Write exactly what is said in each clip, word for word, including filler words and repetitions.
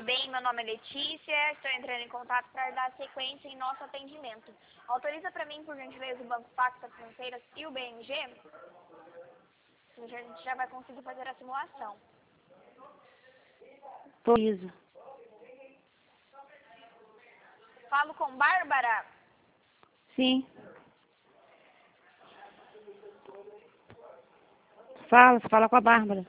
bem? Meu nome é Letícia, estou entrando em contato para dar sequência em nosso atendimento. Autoriza para mim, por gentileza, o Banco Pacta Financeiras e o B M G? A gente já vai conseguir fazer a simulação. Autoriza. Falo com Bárbara? Sim. Fala, você fala com a Bárbara.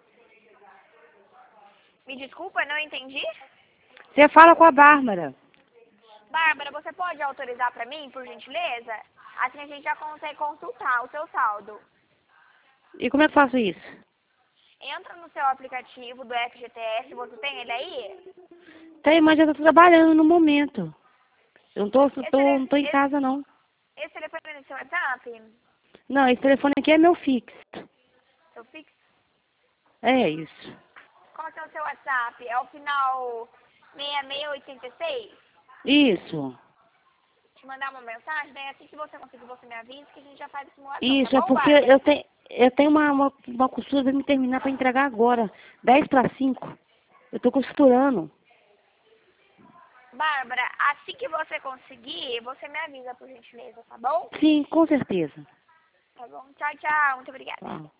Me desculpa, não entendi? Você fala com a Bárbara. Bárbara, você pode autorizar para mim, por gentileza? Assim a gente já consegue consultar o seu saldo. E como é que eu faço isso? Entra no seu aplicativo do F G T S, você tem ele aí? Tem, mas eu tô trabalhando no momento. Eu não tô, tô, Esse, não tô em esse, casa, não. esse telefone é no seu WhatsApp? Não, esse telefone aqui é meu fixo. Seu fixo? É isso. Qual que é o seu WhatsApp? É o final seis seis oito seis? Isso. Te mandar uma mensagem, daí assim que você conseguir, você me avisa que a gente já faz a simulação, Isso, tá é bom, porque Bárbara? eu tenho, eu tenho uma, uma, uma costura pra me terminar pra entregar agora. Dez para cinco. Eu tô costurando. Bárbara, assim que você conseguir, você me avisa, por gentileza, tá bom? Sim, com certeza. Tá bom. Tchau, tchau. Muito obrigada. Tá.